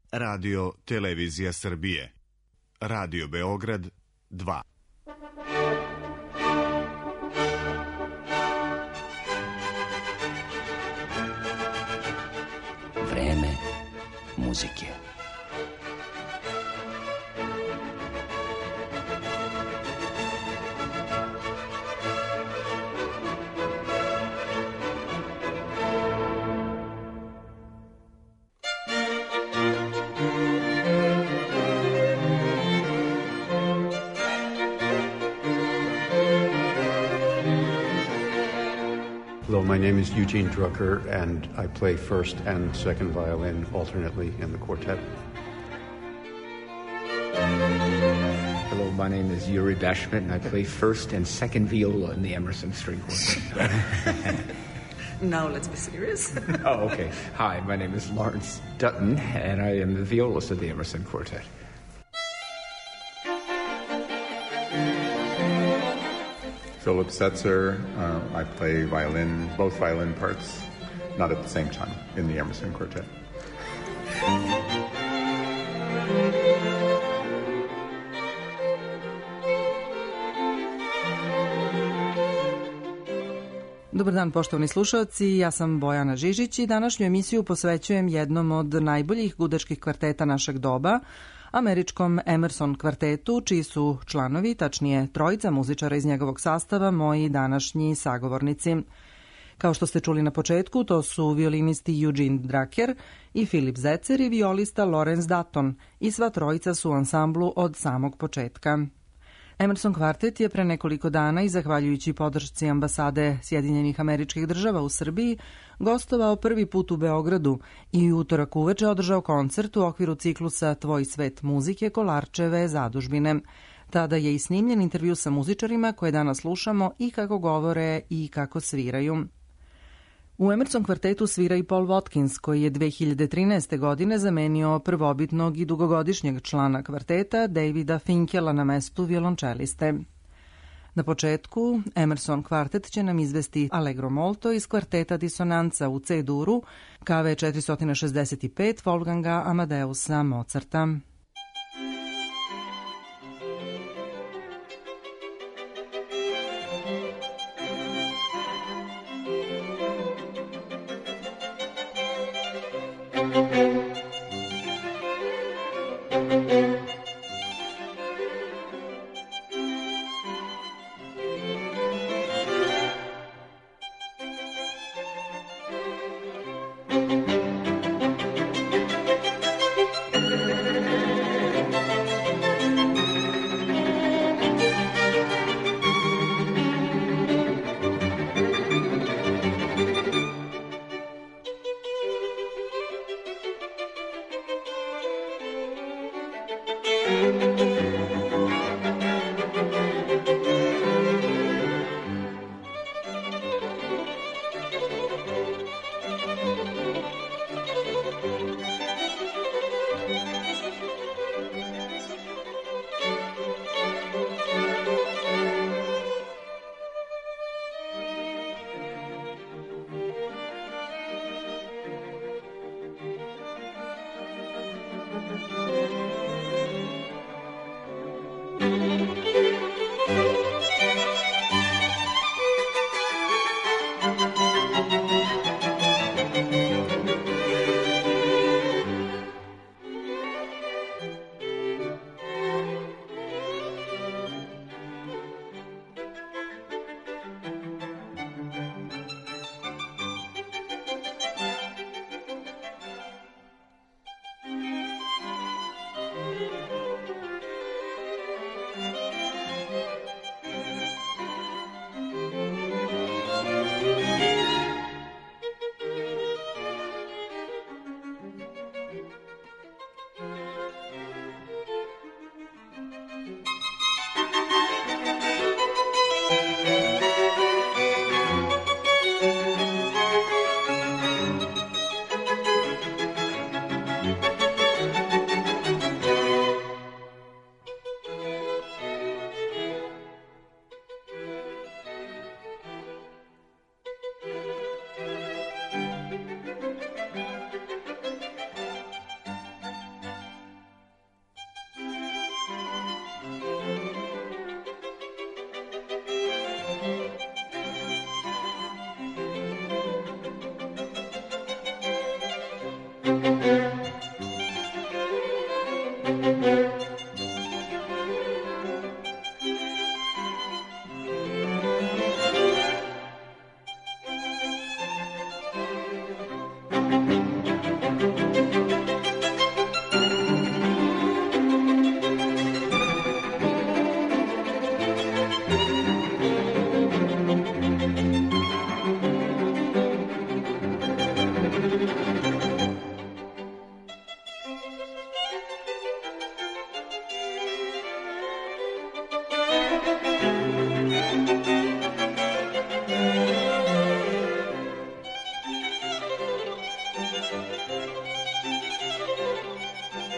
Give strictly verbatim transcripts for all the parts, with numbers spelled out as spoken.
Radio Televizija Srbije. Radio Beograd dva. Vreme muzike. Hello, my name is Eugene Drucker, and I play first and second violin alternately in the quartet. Hello, my name is Yuri Bashmet, and I play first and second viola in the Emerson String Quartet. Now let's be serious. Oh, okay. Hi, my name is Lawrence Dutton, and I am the violist of the Emerson Quartet. Philip Setzer, uh, I play violin, both violin parts, not at the same time, in the Emerson Quartet. Dobar dan, poštovani slušalci, ja sam Bojana Žižić i današnju emisiju posvećujem jednom od najboljih gudačkih kvarteta našeg doba, američkom Emerson kvartetu, čiji su članovi, tačnije trojica muzičara iz njegovog sastava, moji današnji sagovornici. Kao što ste čuli na početku, to su violinisti Eugene Drucker i Philip Setzer i violista Lawrence Dutton, i sva trojica su u ansamblu od samog početka. Emerson kvartet je pre nekoliko dana i zahvaljujući podršci ambasade Sjedinjenih Američkih Država u Srbiji gostovao prvi put u Beogradu i u utorak uveče održao koncert u okviru ciklusa Tvoj svet muzike Kolarčeve zadužbine. Tada je i snimljen intervju sa muzičarima koje danas slušamo i kako govore i kako sviraju. U Emerson kvartetu svira i Paul Watkins, koji je dve hiljade trinaeste. godine zamenio prvobitnog i dugogodišnjeg člana kvarteta Davida Finkela na mestu violončeliste. Na početku, Emerson kvartet će nam izvesti Allegro molto iz kvarteta Disonanza u C-duru, K V četiristo šezdeset pet Wolfganga Amadeusa Mozarta.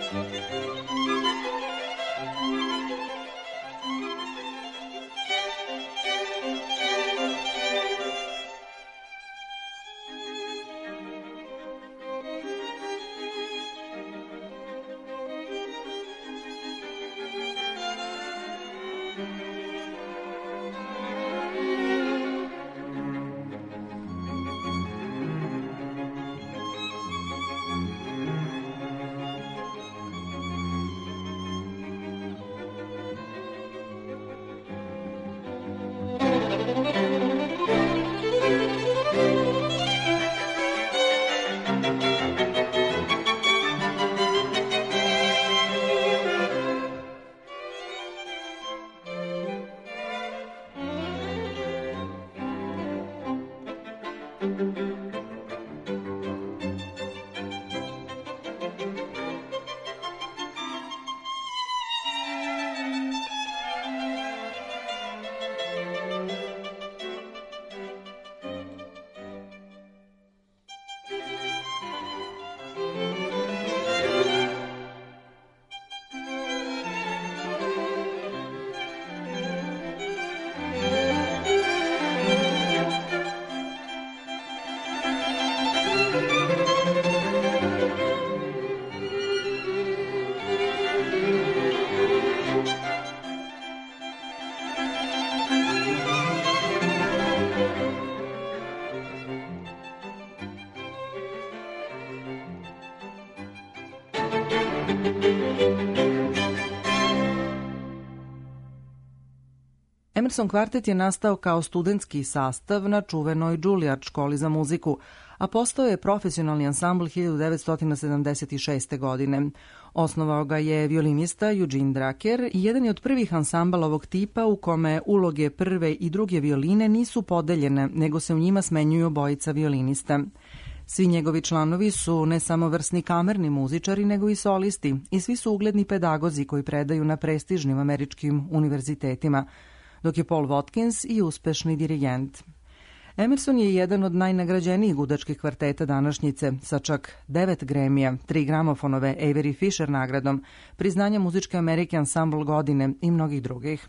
Emerson kvartet je nastao kao studentski sastav na čuvenoj Juilliard školi za muziku, a postao je profesionalni ansambl hiljadu devetsto sedamdeset šeste. godine. Osnovao ga je violinista Eugene Drucker i jedan je od prvih ansambala ovog tipa u kome uloge prve i druge violine nisu podeljene, nego se u njima smenjuju obojica violinista. Svi njegovi članovi su ne samo vrsni kamerni muzičari, nego i solisti i svi su ugledni pedagozi koji predaju na prestižnim američkim univerzitetima, dok je Paul Watkins i uspešni dirigent. Emerson je jedan od najnagrađenijih gudačkih kvarteta današnjice, sa čak devet Grammy-a, tri gramofonove Avery Fisher nagradom, priznanja muzičke Amerike ansambl godine i mnogih drugih.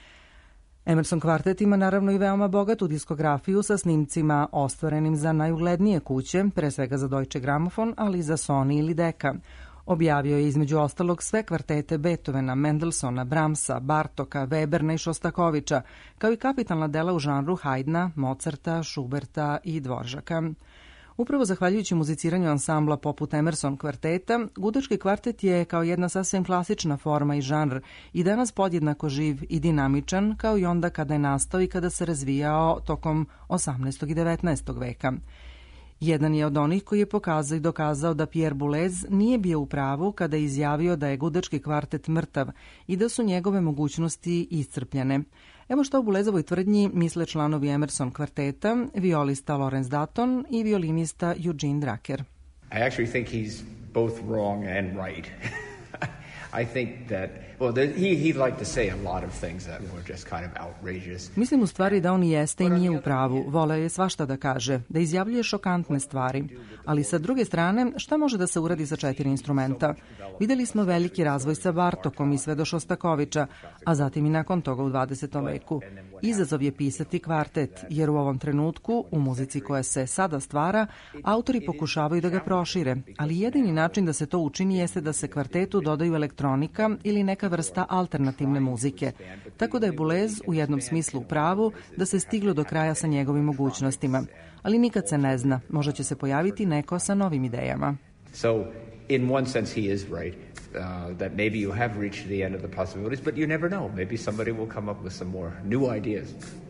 Emerson kvartet ima naravno i veoma bogatu diskografiju sa snimcima ostvarenim za najuglednije kuće, pre svega za Deutsche Grammophon, ali i za Sony ili Decca. Objavio je između ostalog sve kvartete Beethovena, Mendelssohna, Brahmsa, Bartoka, Weberna i Šostakovića, kao i kapitalna dela u žanru Haydna, Mozarta, Schuberta i Dvoržaka. Upravo zahvaljujući muziciranju ansambla poput Emerson kvarteta, gudački kvartet je kao jedna sasvim klasična forma i žanr i danas podjednako živ i dinamičan kao i onda kada je nastao i kada se razvijao tokom osamnaestog i devetnaestog veka. Jedan je od onih koji je pokazao i dokazao da Pierre Boulez nije bio u pravu kada je izjavio da je gudački kvartet mrtav i da su njegove mogućnosti iscrpljene. Evo što o Boulezovoj tvrdnji misle članovi Emerson kvarteta, violista Lawrence Dutton i violinista Eugene Drucker. I actually think he's both wrong and right. I think that, well, he, he'd like to say a lot of things that were just kind of outrageous. Mislim u stvari da on i jeste i nije u pravu. Voleo je svašta da kaže, da izjavljuje šokantne stvari. Ali sa druge strane, šta može da se uradi sa četiri instrumenta? Videli smo veliki razvoj sa Bartokom i sve do Šostakovića, a zatim i nakon toga u dvadesetom veku. Izazov je pisati kvartet, jer u ovom trenutku, u muzici koja se sada stvara, autori pokušavaju da ga prošire, ali jedini način da se to učini jeste da se kvartetu dodaju elektronika ili neka vrsta alternativne muzike. Tako da je Boulez u jednom smislu u pravu da se stiglo do kraja sa njegovim mogućnostima. Ali nikad se ne zna, možda će se pojaviti neko sa novim idejama. So, in one sense he is right. Uh, that maybe you have reached the end of the possibilities, but you never know. Maybe somebody will come up with some more new ideas.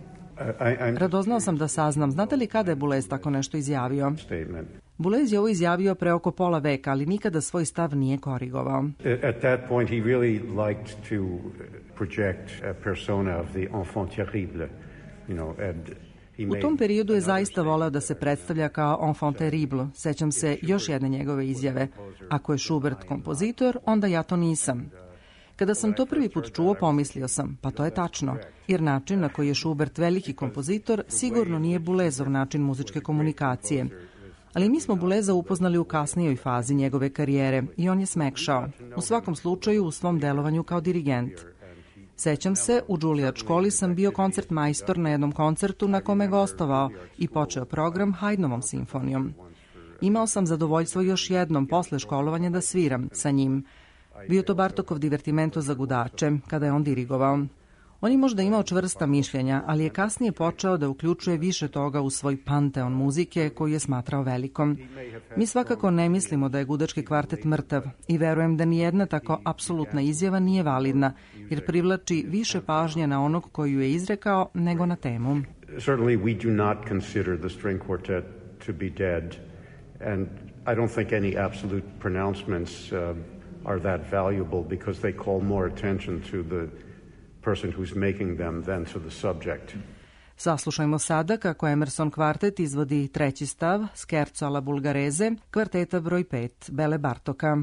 Radoznao sam da saznam. Znate li kada je Boulez tako nešto izjavio? Boulez je ovo izjavio pre oko pola veka, ali nikada svoj stav nije korigovao. At that point he really liked to project a persona of the enfant terrible, you know, and U tom periodu je zaista voleo da se predstavlja kao enfant terrible. Sećam se još jedne njegove izjave. Ako je Schubert kompozitor, onda ja to nisam. Kada sam to prvi put čuo, pomislio sam, pa to je tačno, jer način na koji je Schubert veliki kompozitor sigurno nije Boulezov način muzičke komunikacije. Ali mi smo Buleza upoznali u kasnijoj fazi njegove karijere i on je smekšao, u svakom slučaju u svom delovanju kao dirigent. Sećam se, u Juilliard školi sam bio koncertmajstor na jednom koncertu na kome je gostovao i počeo program Haydnovom simfonijom. Imao sam zadovoljstvo još jednom posle školovanja da sviram sa njim. Bio to Bartokov divertimento za gudače, kada je on dirigovao. On je možda imao čvrsta mišljenja, ali je kasnije počeo da uključuje više toga u svoj panteon muzike koju je smatrao velikom. Mi svakako ne mislimo da je gudački kvartet mrtav i verujem da nijedna tako apsolutna izjava nije validna, jer privlači više pažnje na onog koji ju je izrekao nego na temu. Certainly we do not consider the string quartet to be dead, and I don't think any absolute pronouncements uh, are that valuable because they call more attention to the person who's making them than to the subject. Saslušajmo sada kako Emerson kvartet izvodi treći stav Scherzo alla Bulgarese, kvarteta broj pet Bele Bartoka.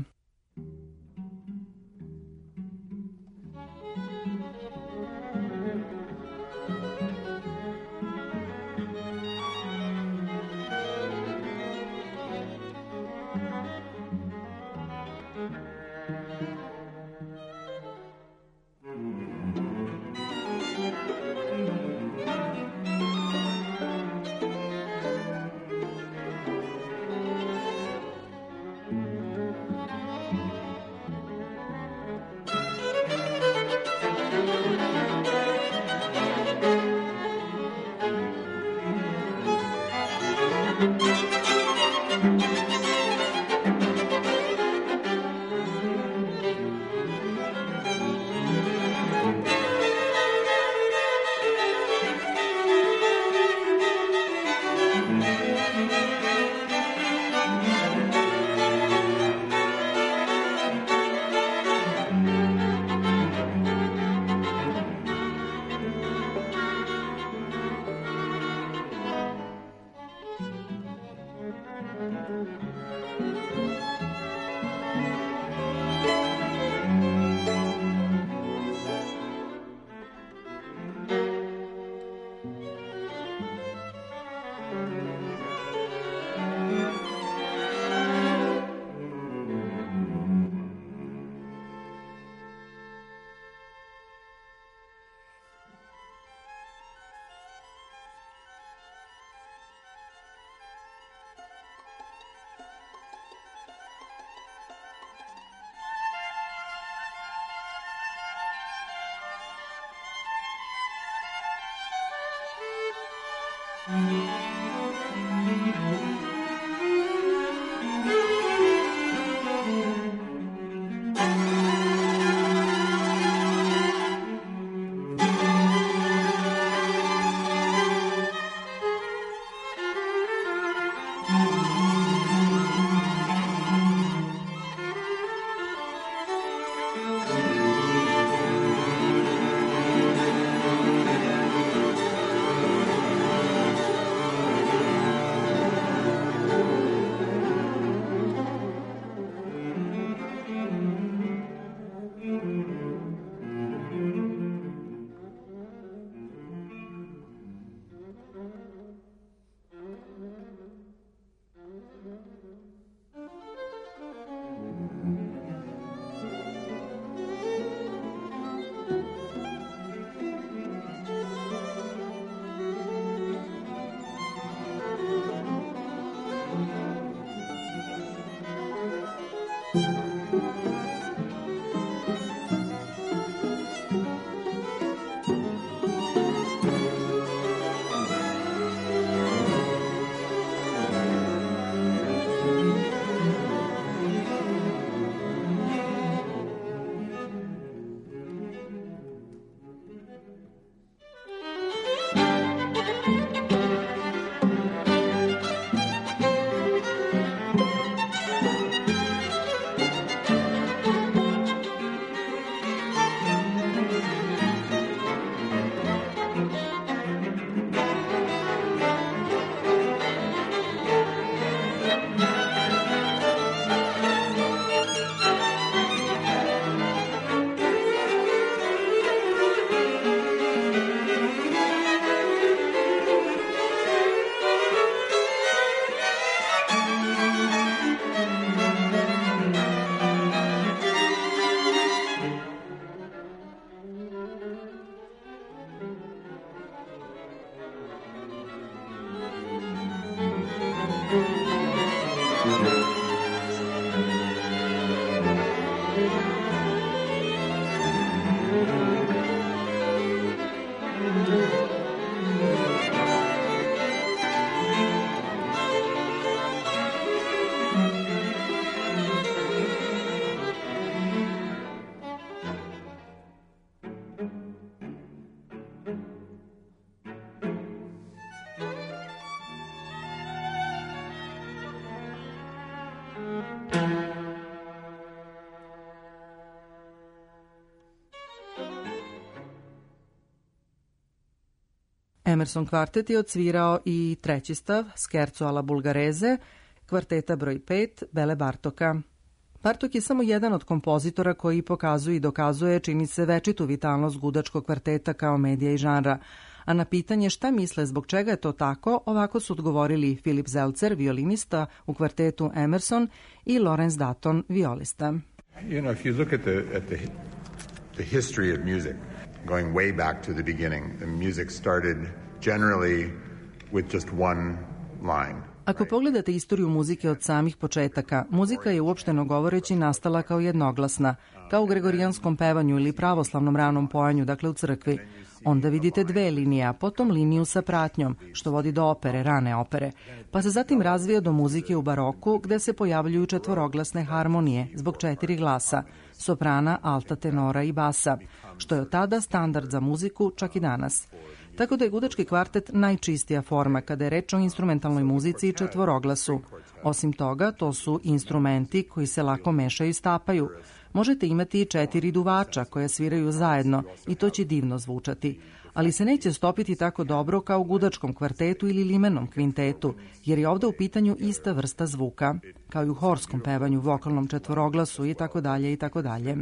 Emerson kvartet je odsvirao i treći stav, Scherzo alla Bulgarese, kvarteta broj pet, Bele Bartoka. Bartok je samo jedan od kompozitora koji pokazuje i dokazuje, čini se, večitu vitalnost gudačkog kvarteta kao medija i žanra. A na pitanje šta misle zbog čega je to tako, ovako su odgovorili Philip Zeltzer, violinista u kvartetu Emerson, i Lawrence Dutton, violista. You know, if you look at the, at the, the history of music, going way back to the beginning, the music started generally with just one line. Ako pogledate istoriju muzike od samih početaka, muzika je uopšteno govoreći nastala kao jednoglasna, kao u gregorijanskom pevanju ili pravoslavnom ranom pojanju, dakle u crkvi. Onda vidite dve linije, a potom liniju sa pratnjom, što vodi do opere, rane opere. Pa se zatim razvija do muzike u baroku, gde se pojavljuju četvoroglasne harmonije, zbog četiri glasa, soprana, alta, tenora i basa, što je od tada standard za muziku čak i danas. Tako da je gudački kvartet najčistija forma kada je reč o instrumentalnoj muzici i četvoroglasu. Osim toga, to su instrumenti koji se lako mešaju i stapaju. Možete imati i četiri duvača koje sviraju zajedno i to će divno zvučati. Ali se neće stopiti tako dobro kao u gudačkom kvartetu ili limenom kvintetu, jer je ovde u pitanju ista vrsta zvuka, kao i u horskom pevanju, vokalnom četvoroglasu i tako dalje i tako dalje.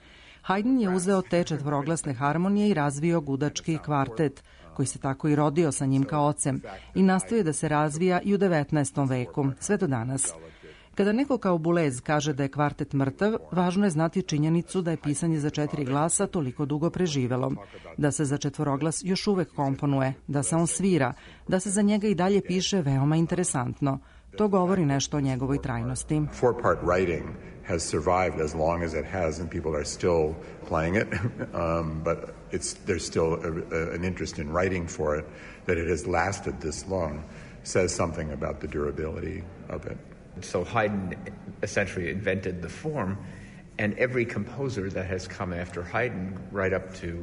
Haydn je uzeo te četvoroglasne harmonije i razvio gudački kvartet, koji se tako i rodio sa njim kao ocem i nastavio da se razvija i u devetnaestom veku, sve do danas. Kada neko kao Boulez kaže da je kvartet mrtav, važno je znati činjenicu da je pisanje za četiri glasa toliko dugo preživelo, da se za četvoroglas još uvek komponuje, da se on svira, da se za njega i dalje piše veoma interesantno. To govori nešto o njegovoj trajnosti. Four-part writing has survived as long as it has, and people are still playing it. Um, but it's there's still a, a, an interest in writing for it. That it has lasted this long says something about the durability of it. So Haydn essentially invented the form, and every composer that has come after Haydn, right up to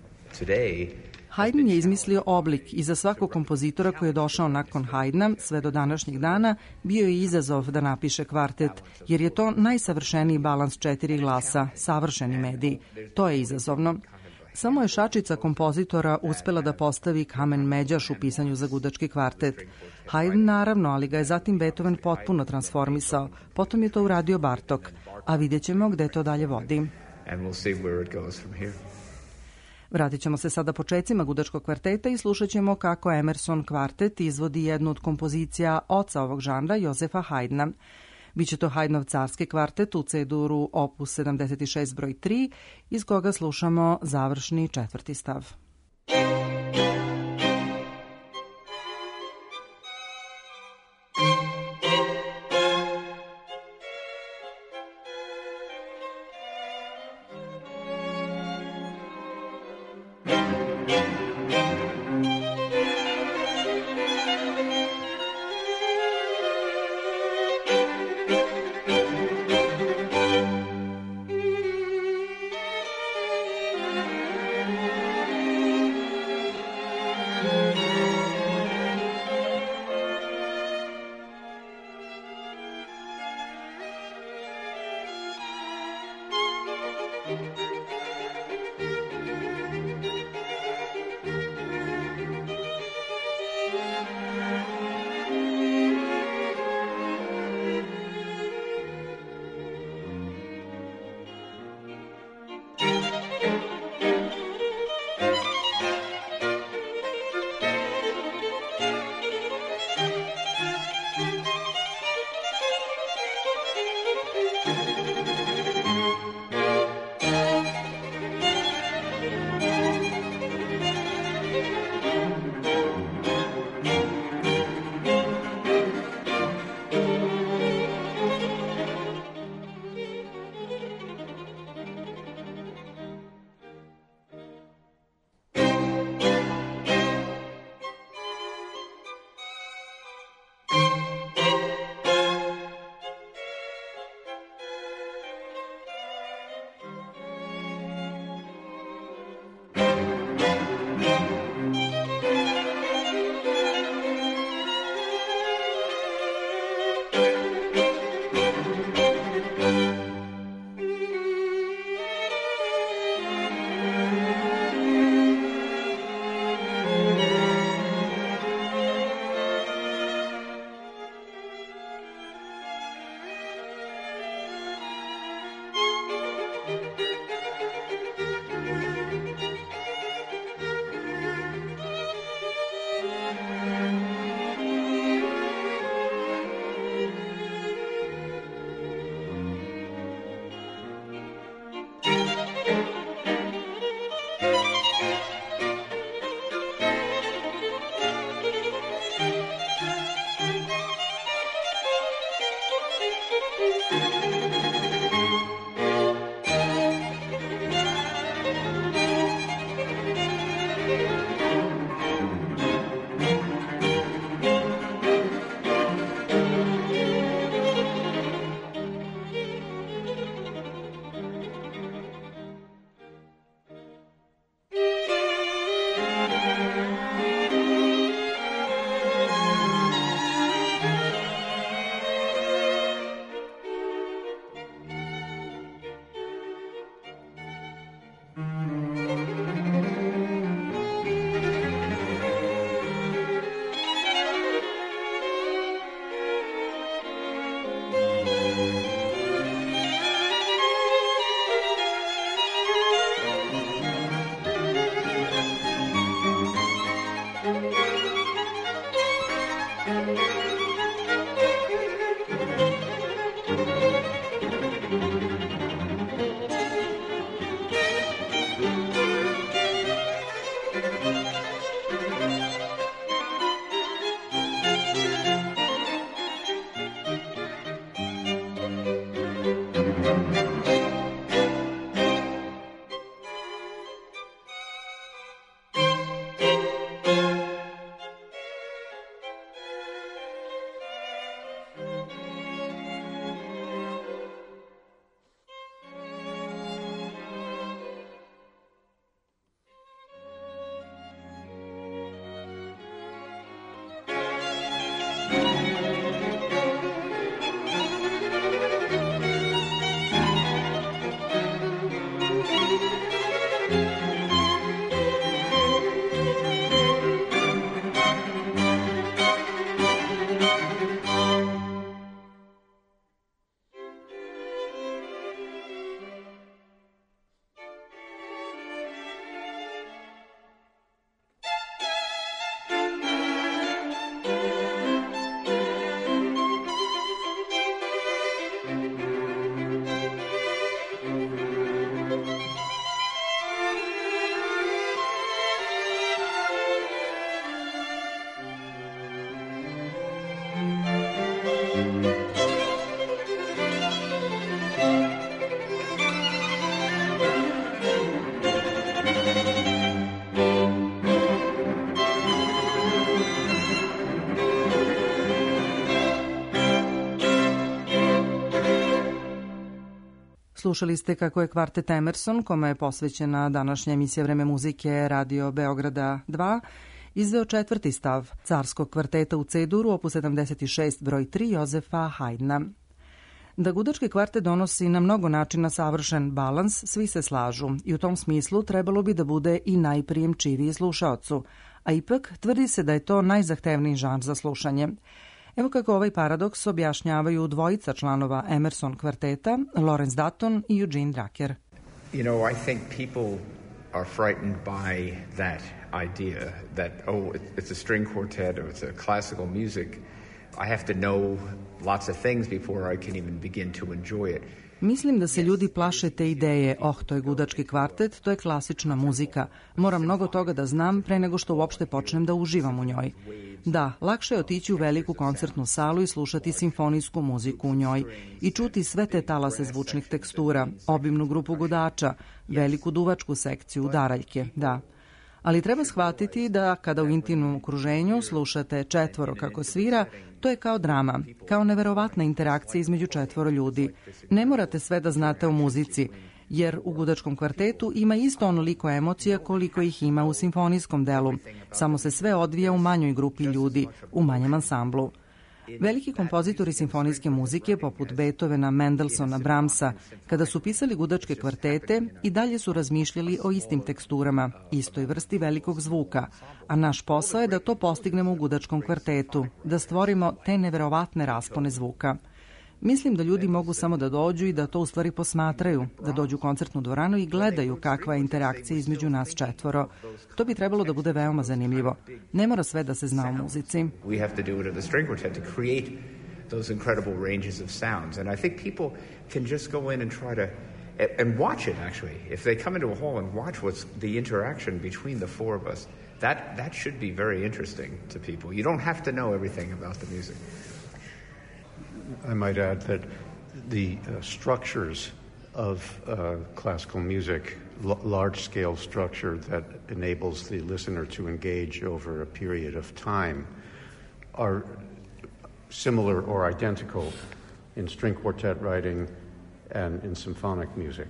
today. Haydn je izmislio oblik i za svakog kompozitora koji je došao nakon Haydna sve do današnjeg dana bio je izazov da napiše kvartet, jer je to najsavršeniji balans četiri glasa, savršeni medij. To je izazovno. Samo je šačica kompozitora uspela da postavi kamen međaš u pisanju za gudački kvartet. Haydn naravno, ali ga je zatim Beethoven potpuno transformisao. Potom je to uradio Bartok, a vidjet ćemo gde to dalje vodi. And we'll see where it goes from here. Vratit ćemo se sada počecima gudačkog kvarteta i slušat ćemo kako Emerson kvartet izvodi jednu od kompozicija oca ovog žanra, Jozefa Haydna. Biće to Haydnov carski kvartet u C-duru opus sedamdeset šest broj tri, iz koga slušamo završni četvrti stav. Slušali ste kako je kvartet Emerson, kome je posvećena današnja emisija Vreme muzike Radio Beograda dva, izveo četvrti stav carskog kvarteta u C-duru, opus sedamdeset šest broj tri Jozefa Haydna. Da gudački kvartet donosi na mnogo načina savršen balans, svi se slažu i u tom smislu trebalo bi da bude i najprijemčiviji slušaocu, a ipak tvrdi se da je to najzahtevniji žanr za slušanje. Evo kako ovaj paradoks objašnjavaju dvojica članova Emerson kvarteta, Lawrence Dutton i Eugene Drucker. You know, I think people are frightened by that idea that, oh, it's a string quartet or it's a classical music. I have to know lots of things before I can even begin to enjoy it. Mislim da se ljudi plaše te ideje, oh, to je gudački kvartet, to je klasična muzika. Moram mnogo toga da znam pre nego što uopšte počnem da uživam u njoj. Da, lakše je otići u veliku koncertnu salu i slušati simfonijsku muziku u njoj i čuti sve te talase zvučnih tekstura, obimnu grupu gudača, veliku duvačku sekciju, udaraljke, da. Ali treba shvatiti da kada u intimnom okruženju slušate četvoro kako svira, to je kao drama, kao neverovatna interakcija između četvoro ljudi. Ne morate sve da znate o muzici, jer u gudačkom kvartetu ima isto onoliko emocija koliko ih ima u simfonijskom delu, samo se sve odvija u manjoj grupi ljudi, u manjem ansamblu. Veliki kompozitori simfonijske muzike, poput Beethovena, Mendelssohna, Brahmsa, kada su pisali gudačke kvartete, i dalje su razmišljali o istim teksturama, istoj vrsti velikog zvuka, a naš posao je da to postignemo u gudačkom kvartetu, da stvorimo te neverovatne raspone zvuka. Mislim da ljudi mogu samo da dođu i da to u stvari posmatraju, da dođu u koncertnu dvoranu i gledaju kakva je interakcija između nas četvoro. To bi trebalo da bude veoma zanimljivo. Ne mora sve da se zna o muzici. We have to do it at the string quartet to create those incredible ranges of sounds. And I think people can just go in and try to and watch it actually. If they come into a hall and watch what's the interaction between the four of us, that that should be very interesting to people. You don't have to know everything about the music. I might add that the uh, structures of uh, classical music, l- large-scale structure that enables the listener to engage over a period of time, are similar or identical in string quartet writing and in symphonic music.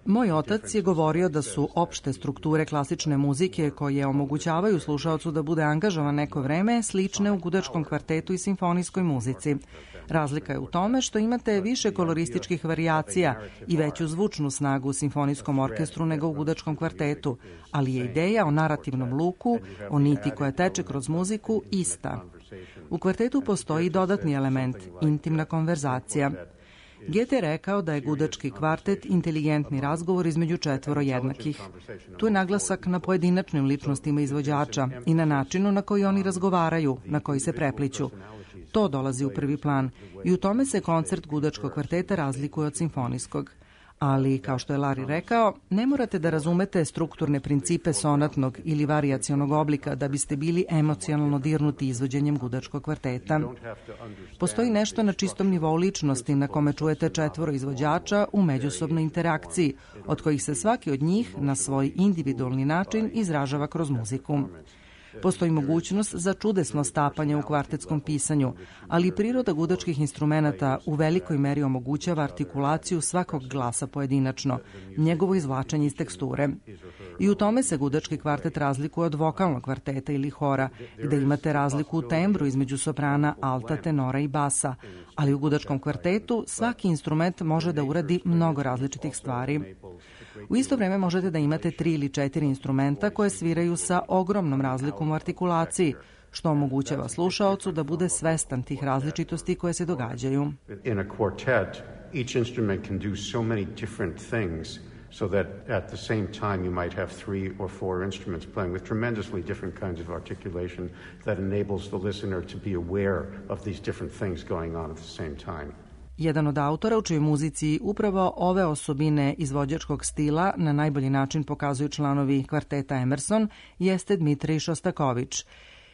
Moj otac je govorio da su opšte strukture klasične muzike koje omogućavaju slušaocu da bude angažovan neko vreme slične u gudačkom kvartetu i simfonijskoj muzici. Razlika je u tome što imate više kolorističkih varijacija i veću zvučnu snagu u simfonijskom orkestru nego u gudačkom kvartetu, ali je ideja o narativnom luku, o niti koja teče kroz muziku, ista. U kvartetu postoji dodatni element, intimna konverzacija. Goethe je rekao da je gudački kvartet inteligentni razgovor između četvoro jednakih. Tu je naglasak na pojedinačnim ličnostima izvođača i na načinu na koji oni razgovaraju, na koji se prepliću. To dolazi u prvi plan i u tome se koncert gudačkog kvarteta razlikuje od simfonijskog. Ali, kao što je Larry rekao, ne morate da razumete strukturne principe sonatnog ili varijacionog oblika da biste bili emocionalno dirnuti izvođenjem gudačkog kvarteta. Postoji nešto na čistom nivou ličnosti na kome čujete četvoro izvođača u međusobnoj interakciji, od kojih se svaki od njih na svoj individualni način izražava kroz muziku. Postoji mogućnost za čudesno stapanje u kvartetskom pisanju, ali priroda gudačkih instrumenata u velikoj meri omogućava artikulaciju svakog glasa pojedinačno, njegovo izvlačenje iz teksture. I u tome se gudački kvartet razlikuje od vokalnog kvarteta ili hora, gde imate razliku u tembru između soprana, alta, tenora i basa, ali u gudačkom kvartetu svaki instrument može da uradi mnogo različitih stvari. U isto vreme možete da imate tri ili četiri instrumenta koje sviraju sa ogromnom razlikom u artikulaciji, što omogućava slušaocu da bude svestan tih različitosti koje se događaju. In a quartet, each instrument can do so many different things so that at the same time you might have three or four instruments playing with tremendously different kinds of articulation that enables the listener to be aware of these different things going on at the same time. Jedan od autora u čijoj muzici upravo ove osobine izvođačkog stila na najbolji način pokazuju članovi kvarteta Emerson jeste Dmitrij Šostakovič.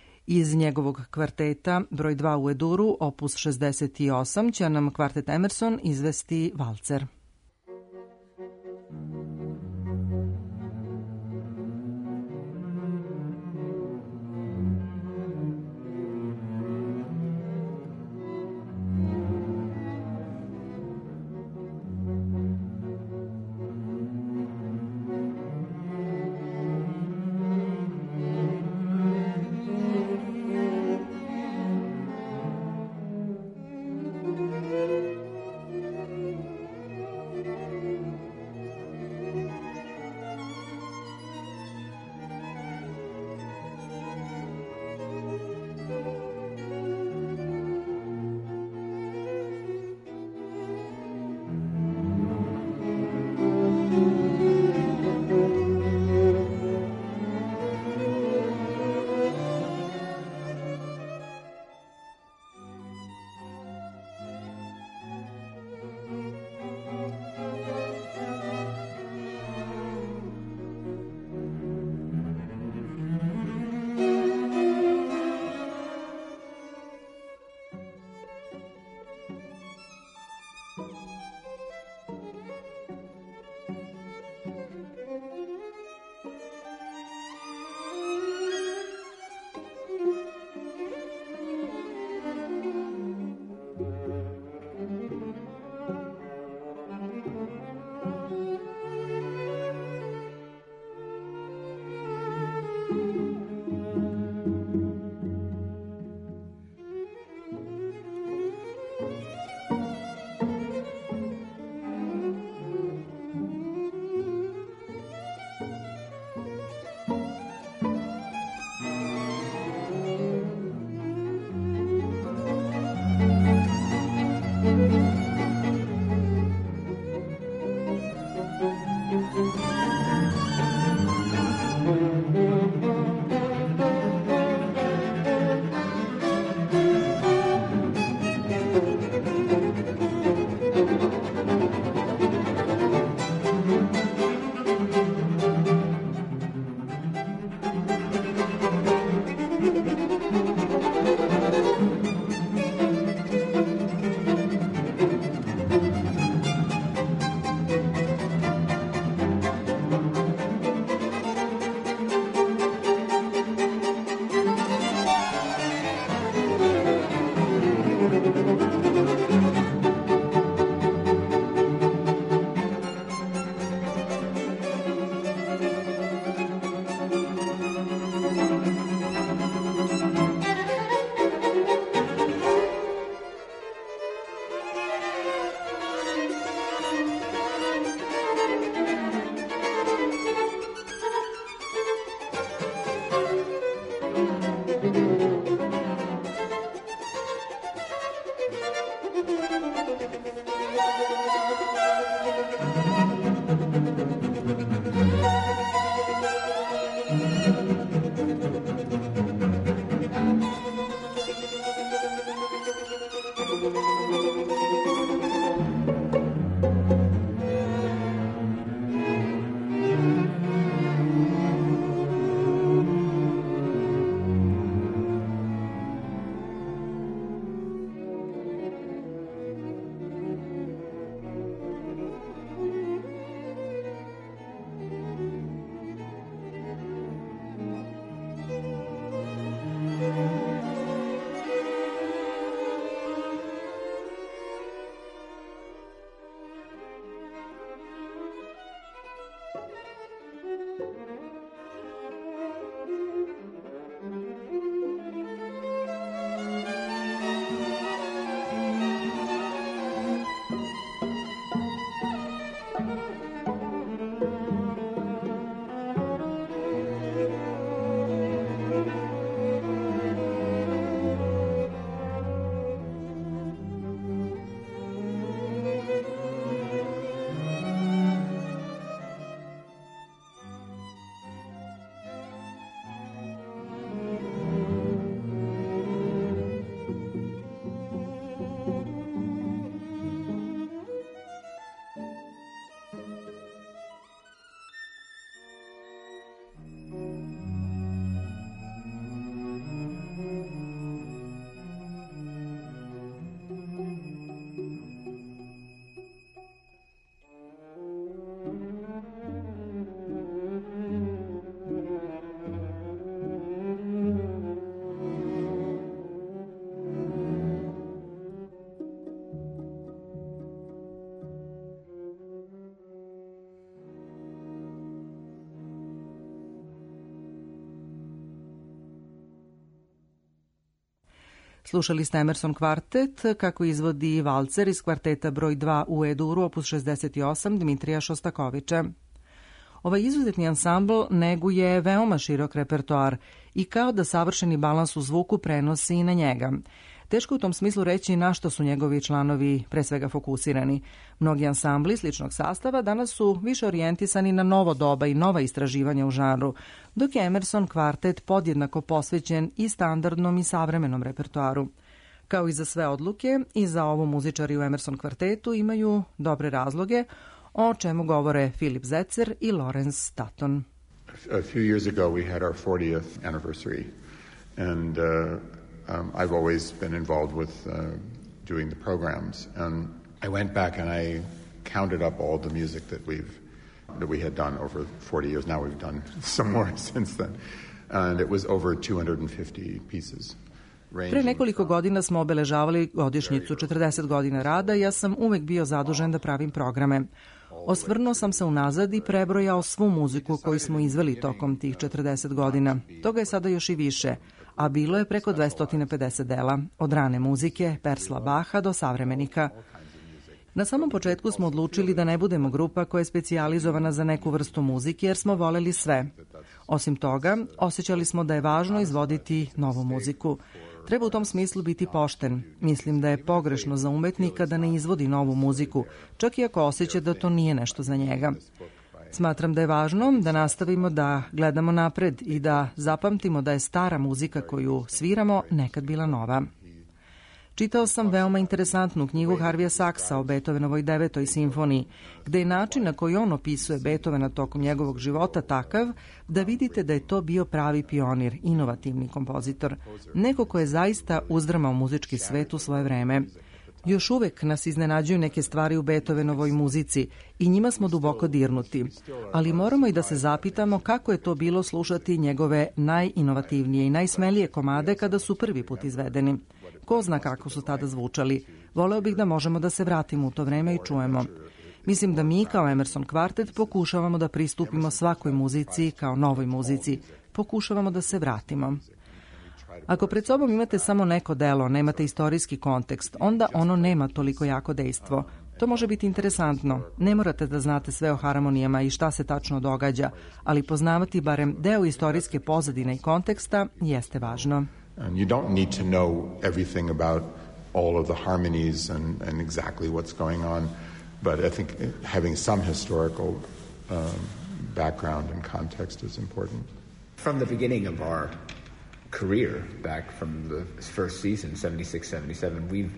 Iz njegovog kvarteta broj dva u E-duru, opus šezdeset osam, će nam kvartet Emerson izvesti valcer. Slušali ste Emerson kvartet kako izvodi valcer iz kvarteta broj dva u E-duru opus šezdeset osam Dmitrija Šostakovića. Ovaj izuzetni ansambl neguje veoma širok repertoar i kao da savršeni balans u zvuku prenosi i na njega. Teško u tom smislu reći na što su njegovi članovi pre svega fokusirani. Mnogi ansambli sličnog sastava danas su više orijentisani na novo doba i nova istraživanja u žanru, dok je Emerson kvartet podjednako posvećen i standardnom i savremenom repertoaru. Kao i za sve odluke, i za ovo muzičari u Emerson kvartetu imaju dobre razloge, o čemu govore Philip Zetzer i Lawrence Staton. A few years ago we had our fortieth anniversary, and uh, um, I've always been involved with uh, doing the programs, and I went back and I counted up all the music that we've that we had done over forty years. Now we've done some more since then, and it was over two hundred fifty pieces. Pre nekoliko godina smo obeležavali godišnjicu četrdeset godina rada i ja sam uvek bio zadužen da pravim programe. Osvrnuo sam se unazad i prebrojao svu muziku koju smo izveli tokom tih četrdeset godina. Toga je sada još i više, a bilo je preko dvesta pedeset dela, od rane muzike, Persla Baha do savremenika. Na samom početku smo odlučili da ne budemo grupa koja je specijalizovana za neku vrstu muzike jer smo voleli sve. Osim toga, osjećali smo da je važno izvoditi novu muziku. Treba u tom smislu biti pošten. Mislim da je pogrešno za umetnika da ne izvodi novu muziku, čak i ako osjeća da to nije nešto za njega. Smatram da je važno da nastavimo da gledamo napred i da zapamtimo da je stara muzika koju sviramo nekad bila nova. Čitao sam veoma interesantnu knjigu Harvija Saxa o Beethovenovoj devetoj simfoniji, gde je način na koji on opisuje Beethovena tokom njegovog života takav da vidite da je to bio pravi pionir, inovativni kompozitor, neko ko je zaista uzdrmao muzički svet u svoje vreme. Još uvek nas iznenađuju neke stvari u Beethovenovoj muzici i njima smo duboko dirnuti, ali moramo i da se zapitamo kako je to bilo slušati njegove najinovativnije i najsmelije komade kada su prvi put izvedeni. Ko zna kako su tada zvučali. Voleo bih da možemo da se vratimo u to vreme i čujemo. Mislim da mi kao Emerson kvartet pokušavamo da pristupimo svakoj muzici kao novoj muzici. Pokušavamo da se vratimo. Ako pred sobom imate samo neko delo, nemate istorijski kontekst, onda ono nema toliko jako dejstvo. To može biti interesantno. Ne morate da znate sve o harmonijama i šta se tačno događa, ali poznavati barem deo istorijske pozadine i konteksta jeste važno. And you don't need to know everything about all of the harmonies and, and exactly what's going on, but I think having some historical um, background and context is important. From the beginning of our career, back from the first season, seventy-six seventy-seven, we've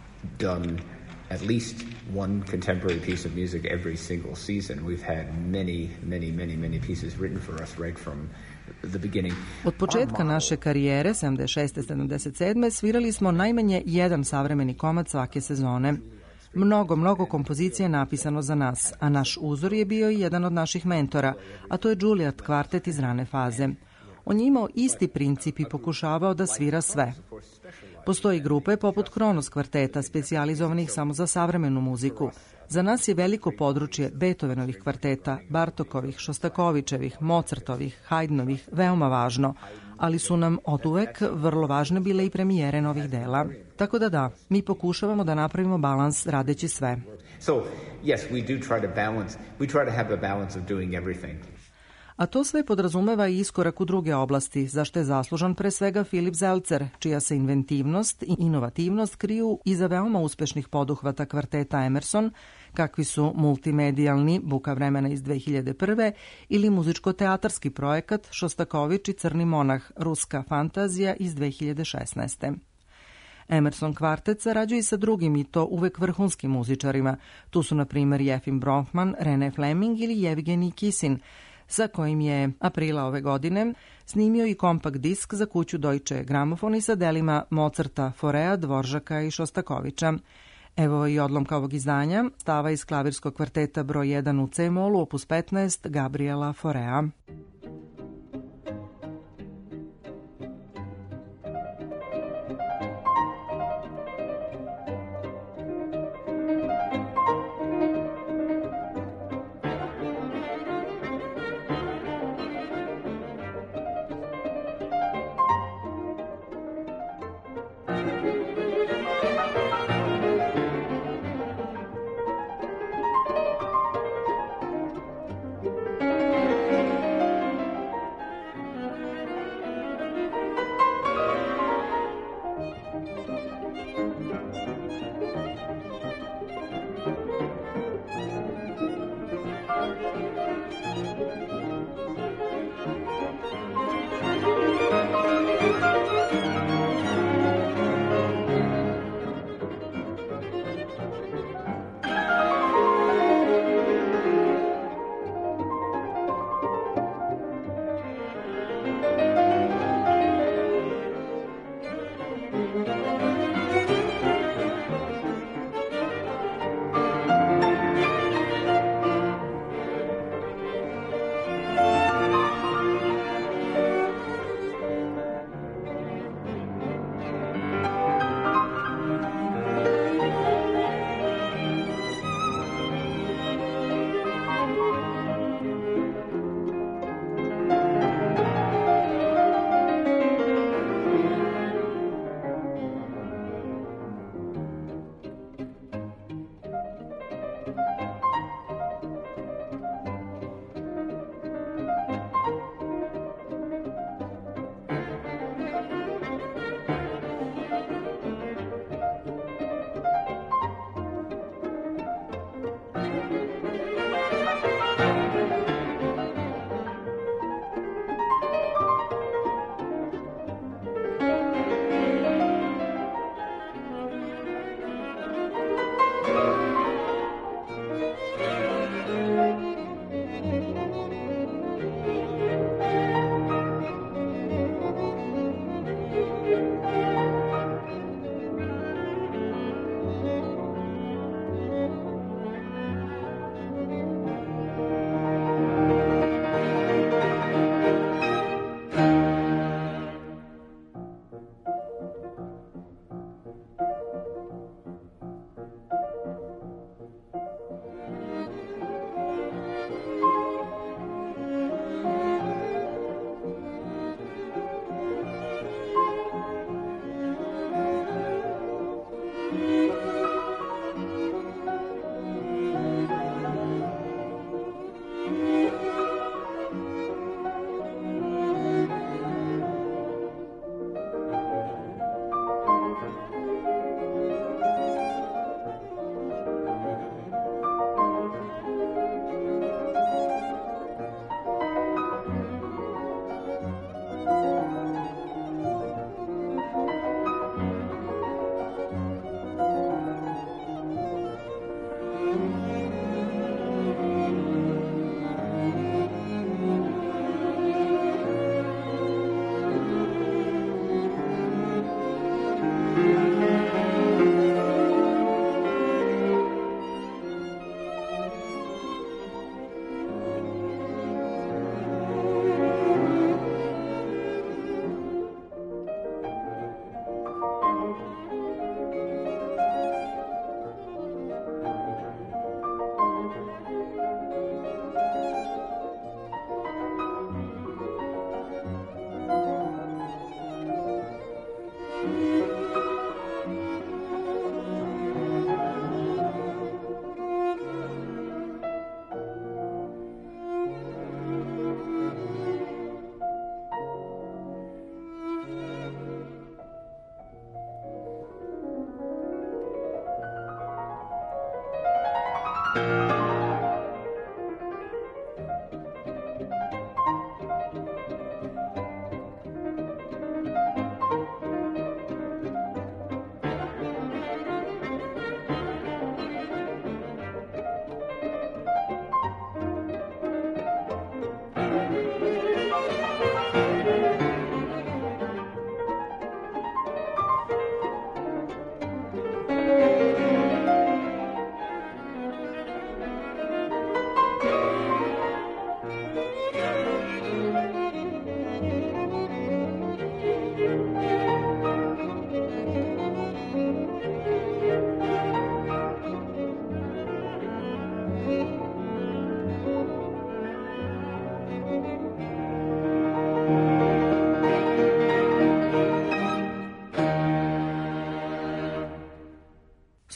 done at least one contemporary piece of music every single season. We've had many, many, many, many pieces written for us right from the beginning. Od početka naše karijere, sedamdeset šeste sedamdeset sedme, svirali smo najmanje jedan savremeni komad svake sezone. Mnogo, mnogo kompozicija je napisano za nas, a naš uzor je bio i jedan od naših mentora, a to je Juilliard kvartet iz rane faze. On je imao isti princip i pokušavao da svira sve. Postoji grupe poput Kronos kvarteta, specijalizovanih samo za savremenu muziku. Za nas je veliko područje Beethovenovih kvarteta, Bartokovih, Šostakovićevih, Mozartovih, Haydnovih veoma važno, ali su nam oduvek vrlo važne bile i premijere novih dela. Tako da da, mi pokušavamo da napravimo balans radeći sve. So, yes, we do try to balance, we try to have a balance of doing everything. A to sve podrazumeva i iskorak u druge oblasti, za što je zaslužan pre svega Philip Zeltzer, čija se inventivnost i inovativnost kriju iza veoma uspešnih poduhvata kvarteta Emerson, kakvi su multimedijalni Buka vremena iz dve hiljade prve ili muzičko-teatarski projekat Šostaković i Crni monah, Ruska fantazija iz dve hiljade šesnaeste. Emerson kvartet sarađuje i sa drugim i to uvek vrhunskim muzičarima. Tu su na primer Jefim Bronfman, René Fleming ili Jevgenij Kisin, sa kojim je aprila ove godine snimio i kompakt disk za kuću Deutsche Gramofon i sa delima Mozarta, Forea, Dvoržaka i Šostakovića. Evo i odlomka ovog izdanja, stava iz klavirskog kvarteta broj jedan u C-molu, opus petnaest, Gabriela Forea. Thank you.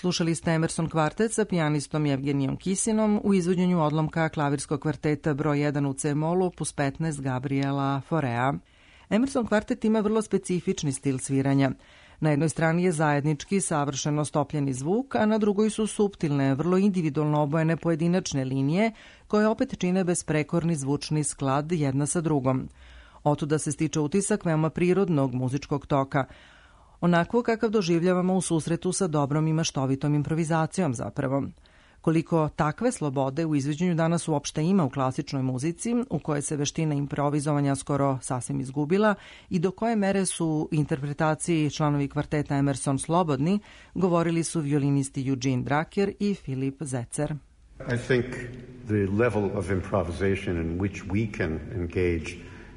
Slušali ste Emerson kvartet sa pijanistom Jevgenijom Kisinom u izvođenju odlomka klavirskog kvarteta broj jedan u C-molu opus petnaest Gabriela Faurea. Emerson kvartet ima vrlo specifični stil sviranja. Na jednoj strani je zajednički, savršeno stopljeni zvuk, a na drugoj su suptilne, vrlo individualno obojene pojedinačne linije, koje opet čine besprekorni zvučni sklad jedna sa drugom. Otuda se stiče utisak veoma prirodnog muzičkog toka, onako kakav doživljavamo u susretu sa dobrom i maštovitom improvizacijom zapravo. Koliko takve slobode u izvođenju danas uopšte ima u klasičnoj muzici, u kojoj se veština improvizovanja skoro sasvim izgubila i do koje mere su interpretaciji članovi kvarteta Emerson slobodni, govorili su violinisti Eugene Dracker i Filip Zecer. I think the level of improvisation in which we can engage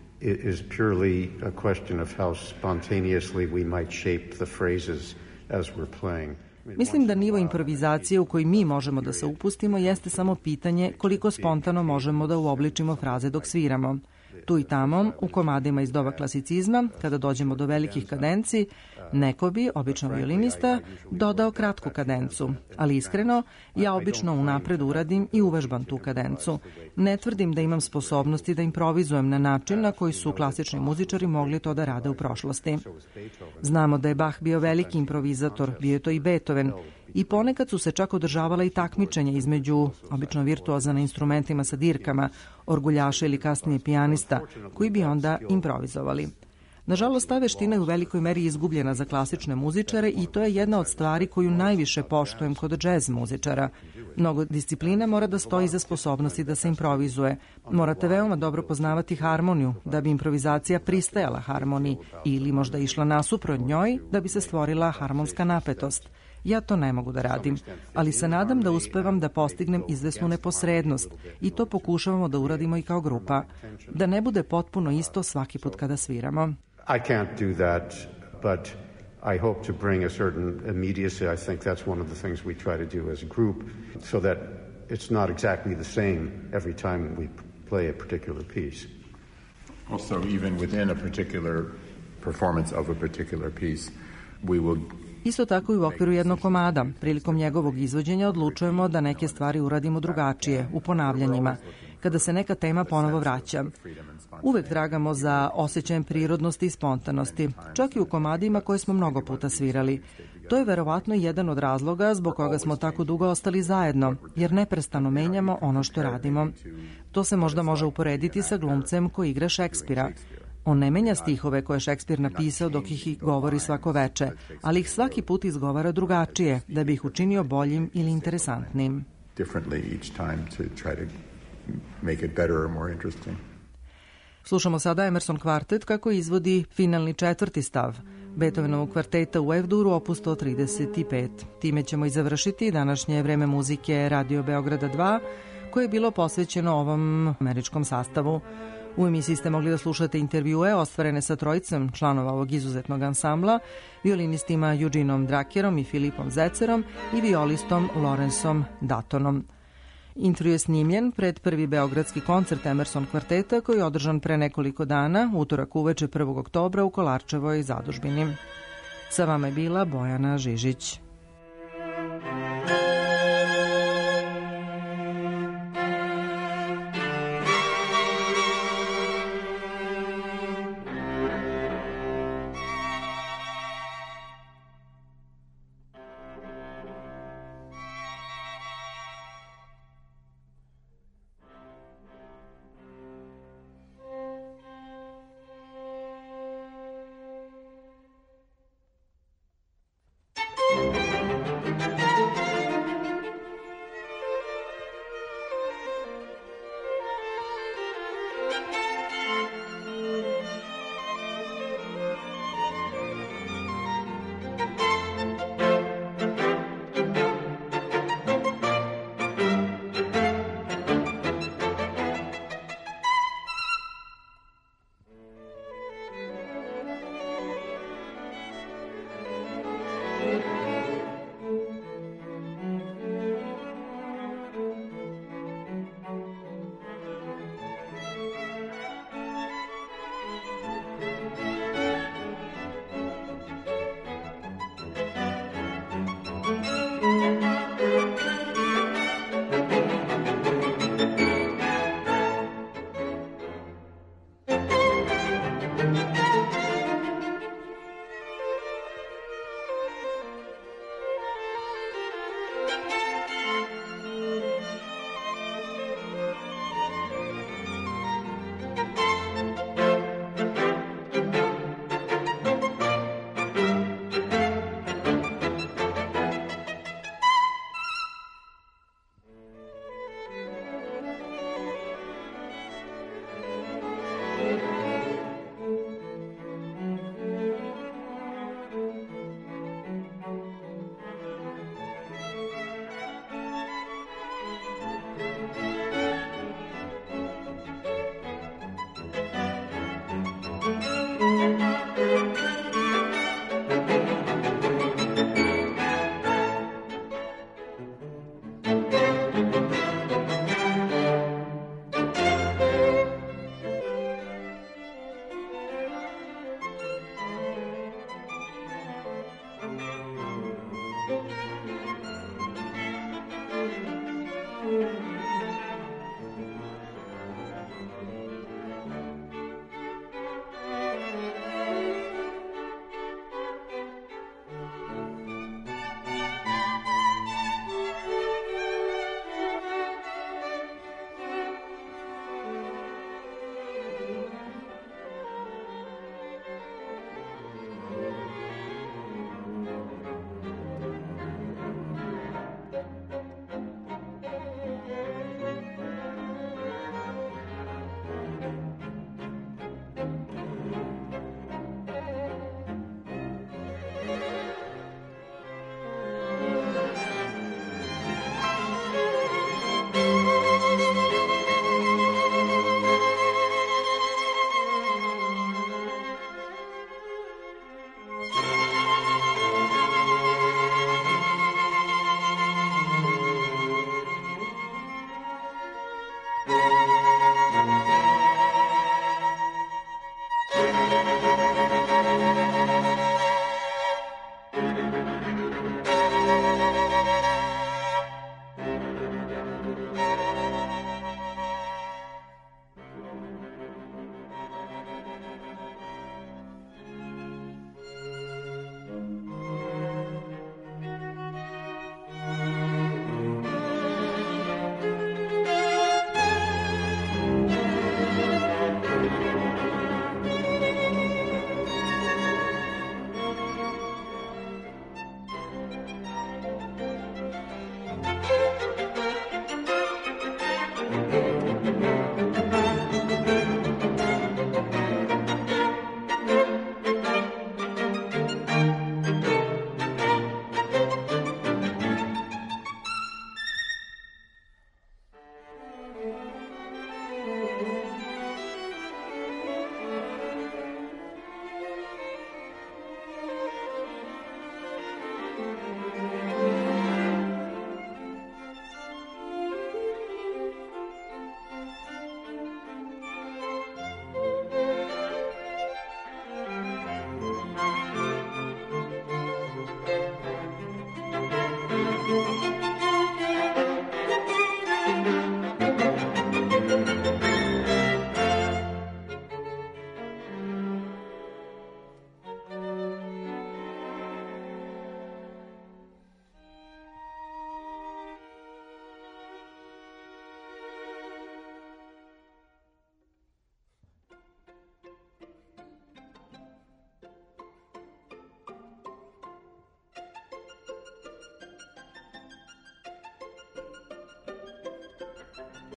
is purely a question of how spontaneously we might shape the phrases as we're playing. Mislim da nivo improvizacije u koji mi možemo da se upustimo jeste samo pitanje koliko spontano možemo da uobličimo fraze dok sviramo. Tu i tamo, u komadima iz doba klasicizma, kada dođemo do velikih kadenci, neko bi, obično violinista, dodao kratku kadencu, ali iskreno, ja obično unapred uradim i uvežbam tu kadencu. Ne tvrdim da imam sposobnosti da improvizujem na način na koji su klasični muzičari mogli to da rade u prošlosti. Znamo da je Bach bio veliki improvizator, bio je to i Beethoven, i ponekad su se čak održavala i takmičenja između obično virtuoza na instrumentima sa dirkama, orguljaša ili kasnije pijanista, koji bi onda improvizovali. Nažalost, ta veština je u velikoj meri izgubljena za klasične muzičare i to je jedna od stvari koju najviše poštujem kod džez muzičara. Mnogo disciplina mora da stoji za sposobnosti da se improvizuje. Morate veoma dobro poznavati harmoniju da bi improvizacija pristajala harmoniji ili možda išla nasuprot njoj da bi se stvorila harmonska napetost. Ja to ne mogu da radim, ali se nadam da uspevam da postignem izvesnu neposrednost i to pokušavamo da uradimo i kao grupa. Da ne bude potpuno isto svaki put kada sviramo. I can't do that, but I hope to bring a certain immediacy. I think that's one of the things we try to do as a group, so that it's not exactly the same every time we play a particular piece. Also, even within a particular performance of a particular piece, we will Isto tako i u okviru jednog komada. Prilikom njegovog izvođenja odlučujemo da neke stvari uradimo drugačije, u ponavljanjima, kada se neka tema ponovo vraća. Uvek tragamo za osjećajem prirodnosti i spontanosti, čak i u komadima koje smo mnogo puta svirali. To je verovatno jedan od razloga zbog koga smo tako dugo ostali zajedno, jer neprestano menjamo ono što radimo. To se možda može uporediti sa glumcem koji igra Šekspira. On ne menja stihove koje je Šekspir napisao dok ih govori svako veče, ali ih svaki put izgovara drugačije, da bi ih učinio boljim ili interesantnim. Slušamo sada Emerson kvartet kako izvodi finalni četvrti stav Beethovenovog kvarteta u F-duru opus sto trideset pet. Time ćemo i završiti današnje vreme muzike Radio Beograda dva, koje je bilo posvećeno ovom američkom sastavu. U emisiji ste mogli da slušate intervjue ostvarene sa trojicom članova ovog izuzetnog ansambla, violinistima Eugeneom Drackerom i Filipom Zecerom i violistom Lawrenceom Duttonom. Intervju je snimljen pred prvi beogradski koncert Emerson kvarteta koji je održan pre nekoliko dana, utorak uveče prvog oktobra u Kolarčevoj zadužbini. Sa vama je bila Bojana Žižić. Thank you.